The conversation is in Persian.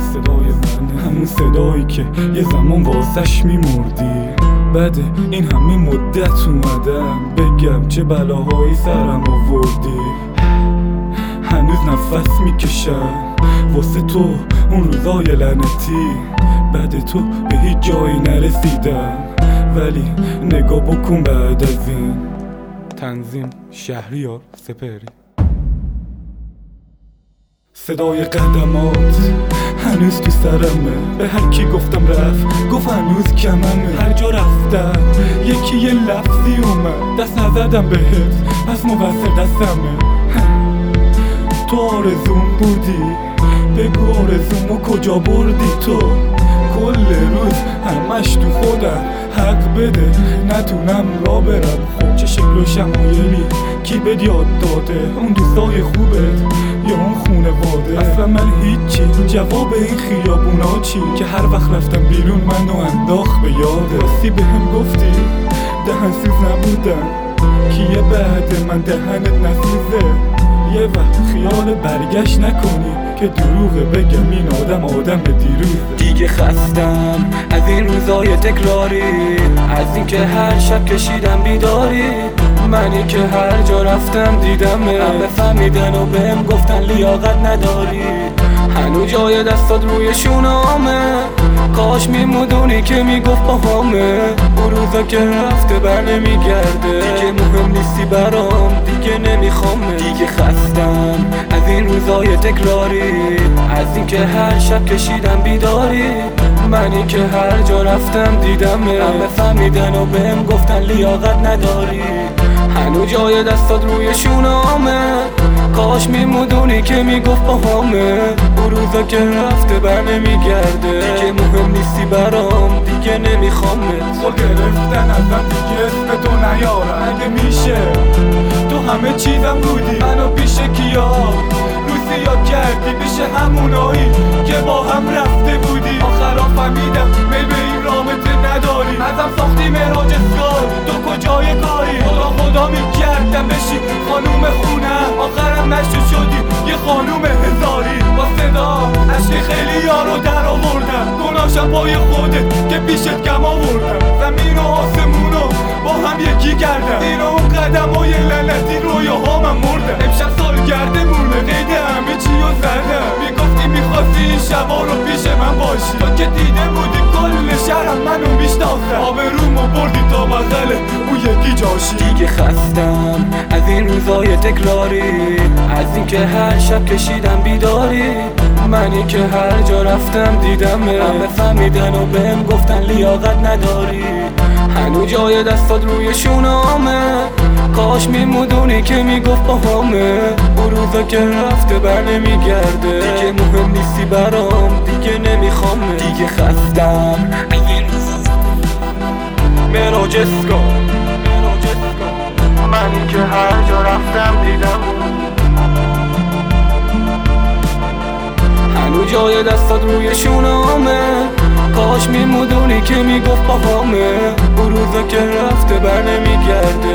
صدای من، همون صدایی که یه زمان واسش میمردی. بعد این همه مدت اومدم بگم چه بلاهایی سرم آوردی. هنوز نفس میکشم واسه تو اون روزای لعنتی. بعد تو به هیچ جایی نرسیدم، ولی نگاه بکن بعد از این. تنظیم شهریار سپهری. صدای قدمات هنوز تو سرمه، به هر کی گفتم رفت گفت هنوز کممه. هر جا رفتم یکی یه لفظی اومد، دست نزدم بهت پس مقصر دستمه. تو آرزوم بودی، بگو آرزومو کجا بردی تو؟ کل روز همش تو خودم حق بده نتونم را برم. خب چه شکل و شمایلی کی بهت یاد داده؟ اون دوستای خوبت یا اون خونواده؟ اصلا من هیچی، جواب این خیابونا چی که هر وقت رفتم بیرون منو انداخت به یاده. راستی بهم گفتی دهنسوز نبودم، کیه بعد من دهنت نسوزه؟ یه وقت خیال برگشت نکنی که دروغه بگم این آدم دیروزه. دیگه خستم از این روزای تکراری، از این که هر شب کشیدم بیداری. منی که هر جا رفتم دیدم همه فهمیدن و بهم گفتن لیاقت نداری. هنو جای دستات روی شونامه، کاش میمودونی که میگفت باهامه. اون روزا که رفته بر نمیگرده، دیگه مهم نیستی برام، دیگه نمیخوامه. دیگه خستم از این روزای تکراری، از این که هر شب کشیدم بیداری. منی که هر جا رفتم دیدم همه فهمیدن و بهم گفتن لیاقت نداری. هنو جای دستات روی شونامه، کاش میمودونی که میگفت باهامه. اون روزا که رفته بر نمیگرده، دیگه مهم نیستی برام، دیگه نمیخوامه. قول گرفتن ازم دیگه اسم تو نیارم. اگه میشه تو همه چیزم بودی، منو پیش کیا روزی یاد کردی، پیش همونایی که با هم رفته بودی. آخرا فهمیدم میل به این رابطه نداری، ازم ساختی مراج اسکار، تو کجای کاری؟ خدا میکردم بشی خانوم خونه، آخرم نشد شدی یه خانوم هزاری. با صدا عشق خیلی یارو در آوردم، گناهشم پای خودت که پیشت کم آوردم. زمین و آسمونو با هم یکی کردم، این اون قدمای لعنتی رویاها من مردم. امشب سالگرده مونه قید همه چیو زدم، میگفتی میخواستی این شبا رو پیش من باشی. تو که دیده بودی کل شهرم منو میشناسم، آبرومو بردی تا بغل اون یکی جاشی. دیگه خستم از این روزای تکراری، از این که هر شب کشیدم بیداری. منی که هر جا رفتم دیدم همه فهمیدن و بهم گفتن لیاقت نداری. هنو جای دستات روی شونامه، کاش میمودونی که میگفت باهامه. اون روزا که رفته بر نمیگرده، دیگه مهم نیستی برام، دیگه نمیخوامه. دیگه خستم از این مراج اسکار، منی که هر جا رفتم دیدم. هنو جای دستات روی شونامه، کاش میمودونی که میگفت باهامه. اون روزا که رفته بر نمیگرده،